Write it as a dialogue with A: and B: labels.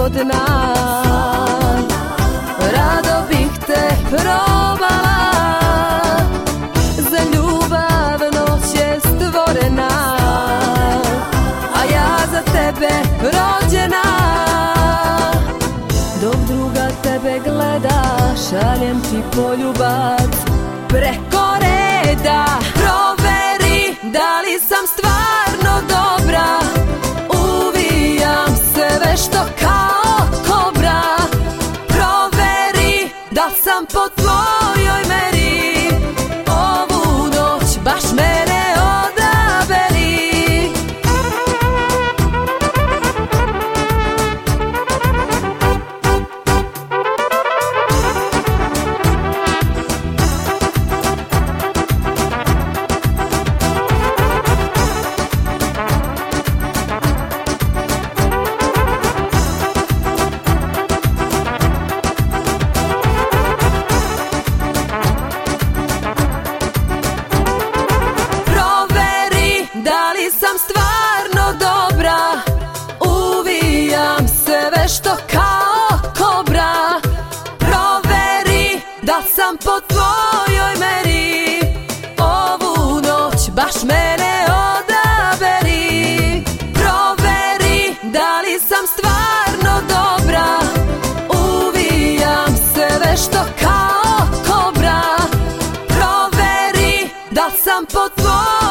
A: nezgodna. Rado bih te probala, za ljubav noć je stvorena, a ja za tebe rođena. Dok druga tebe gleda, šaljem ti poljubac preko reda. Proveri da li sam stvarno dobra, uvijam se vešto kao kobra. Proveri da sam po tvojoj meri, ovu noć baš mene odaberi. Da li sam stvarno dobra, uvijam se vešto kao kobra. Proveri da sam po tvojoj meri, ovu noć baš mene odaberi. Proveri da li sam stvarno dobra, uvijam se vešto kao kobra. Proveri da sam po tvojoj